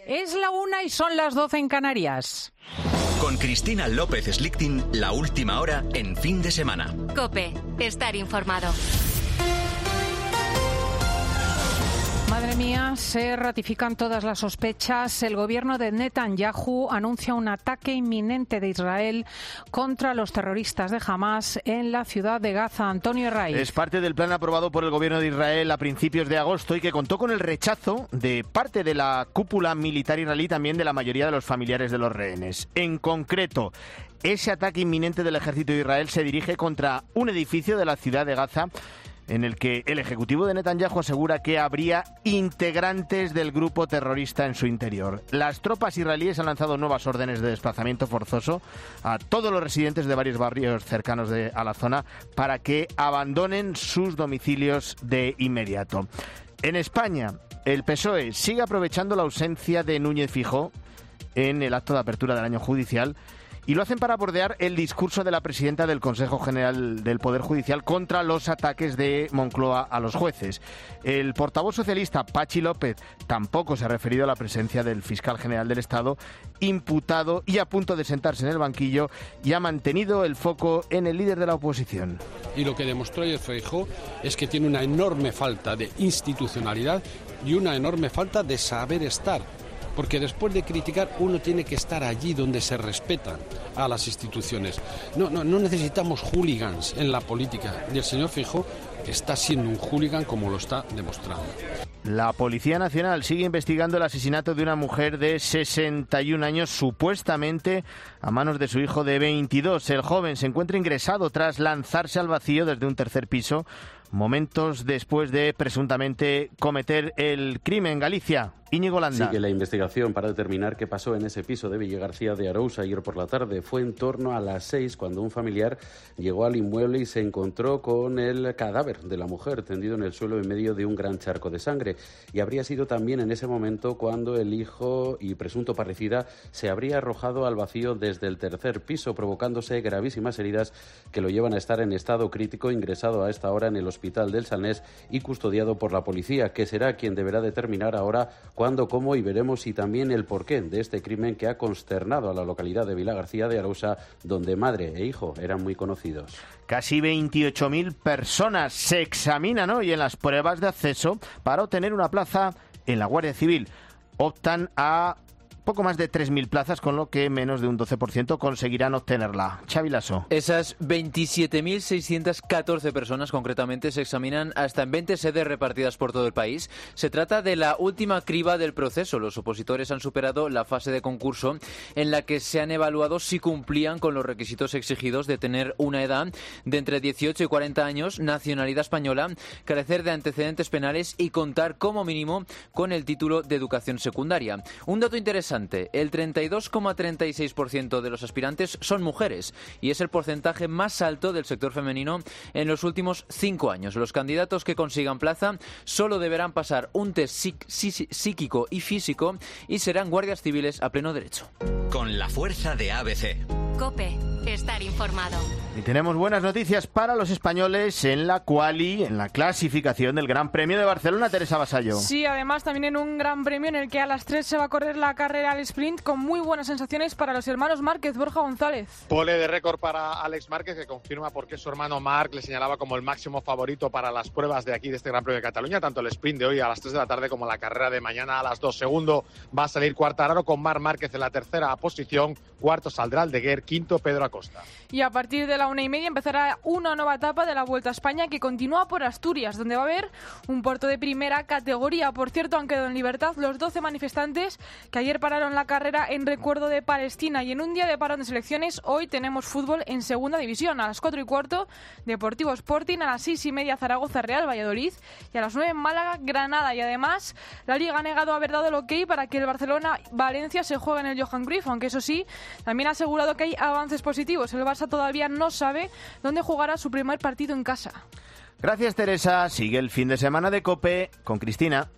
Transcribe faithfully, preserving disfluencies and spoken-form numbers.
Es la una y son las doce en Canarias. Con Cristina López Slichting, la última hora en fin de semana. COPE, estar informado. Madre mía, se ratifican todas las sospechas. El gobierno de Netanyahu anuncia un ataque inminente de Israel contra los terroristas de Hamás en la ciudad de Gaza. Antonio Herraiz. Es parte del plan aprobado por el gobierno de Israel a principios de agosto y que contó con el rechazo de parte de la cúpula militar israelí, también de la mayoría de los familiares de los rehenes. En concreto, ese ataque inminente del ejército de Israel se dirige contra un edificio de la ciudad de Gaza en el que el ejecutivo de Netanyahu asegura que habría integrantes del grupo terrorista en su interior. Las tropas israelíes han lanzado nuevas órdenes de desplazamiento forzoso a todos los residentes de varios barrios cercanos de, a la zona para que abandonen sus domicilios de inmediato. En España, el P S O E sigue aprovechando la ausencia de Núñez Feijóo en el acto de apertura del año judicial, y lo hacen para bordear el discurso de la presidenta del Consejo General del Poder Judicial contra los ataques de Moncloa a los jueces. El portavoz socialista, Pachi López, tampoco se ha referido a la presencia del fiscal general del Estado, imputado y a punto de sentarse en el banquillo, y ha mantenido el foco en el líder de la oposición. Y lo que demostró ayer Feijóo es que tiene una enorme falta de institucionalidad y una enorme falta de saber estar. Porque después de criticar uno tiene que estar allí donde se respetan a las instituciones. No, no, no necesitamos hooligans en la política. Y el señor Feijóo está siendo un hooligan como lo está demostrando. La Policía Nacional sigue investigando el asesinato de una mujer de sesenta y un años, supuestamente a manos de su hijo de veintidós. El joven se encuentra ingresado tras lanzarse al vacío desde un tercer piso, momentos después de presuntamente cometer el crimen. En Galicia, Íñigo Landa. Sigue la investigación para determinar qué pasó en ese piso de Villagarcía de Arousa ayer por la tarde. Fue en torno a las seis cuando un familiar llegó al inmueble y se encontró con el cadáver de la mujer tendido en el suelo en medio de un gran charco de sangre. Y habría sido también en ese momento cuando el hijo y presunto parricida se habría arrojado al vacío desde el tercer piso, provocándose gravísimas heridas que lo llevan a estar en estado crítico, ingresado a esta hora en el hospital del Salnés y custodiado por la policía, que será quien deberá determinar ahora cuándo, cómo y veremos si también el porqué de este crimen que ha consternado a la localidad de Villagarcía de Arousa, donde madre e hijo eran muy conocidos. Casi veintiocho mil personas se examinan hoy en las pruebas de acceso para obtener una plaza en la Guardia Civil. Optan a poco más de tres mil plazas, con lo que menos de un doce por ciento conseguirán obtenerla. Xavi Lasso. Esas veintisiete mil seiscientas catorce personas concretamente se examinan hasta en veinte sedes repartidas por todo el país. Se trata de la última criba del proceso. Los opositores han superado la fase de concurso en la que se han evaluado si cumplían con los requisitos exigidos de tener una edad de entre dieciocho y cuarenta años, nacionalidad española, carecer de antecedentes penales y contar como mínimo con el título de educación secundaria. Un dato interesante: el treinta y dos coma treinta y seis por ciento de los aspirantes son mujeres y es el porcentaje más alto del sector femenino en los últimos cinco años. Los candidatos que consigan plaza solo deberán pasar un test psíquico y físico y serán guardias civiles a pleno derecho. Con la fuerza de A B C. COPE, estar informado. Y tenemos buenas noticias para los españoles en la quali, en la clasificación del Gran Premio de Barcelona. Teresa Vasallo. Sí, además también en un Gran Premio en el que a las tres se va a correr la carrera al sprint, con muy buenas sensaciones para los hermanos Márquez. Borja González. Pole de récord para Alex Márquez, que confirma por qué su hermano Marc le señalaba como el máximo favorito para las pruebas de aquí de este Gran Premio de Cataluña, tanto el sprint de hoy a las tres de la tarde como la carrera de mañana a las dos. Segundo va a salir Quartararo con Marc Márquez en la tercera posición, cuarto saldrá Aldeguer, quinto Pedro Acosta. Y a partir de la una y media empezará una nueva etapa de la Vuelta a España, que continúa por Asturias, donde va a haber un puerto de primera categoría. Por cierto, han quedado en libertad los doce manifestantes que ayer pararon la carrera en recuerdo de Palestina. Y en un día de parón de selecciones, hoy tenemos fútbol en segunda división. A las cuatro y cuarto, Deportivo Sporting; a las seis y media, Zaragoza Real Valladolid; y a las nueve, Málaga Granada. Y además, la Liga ha negado haber dado el ok para que el Barcelona-Valencia se juegue en el Johan Cruyff, aunque eso sí, también ha asegurado que hay avances positivos. El Barça todavía no sabe dónde jugará su primer partido en casa. Gracias, Teresa. Sigue el fin de semana de COPE con Cristina.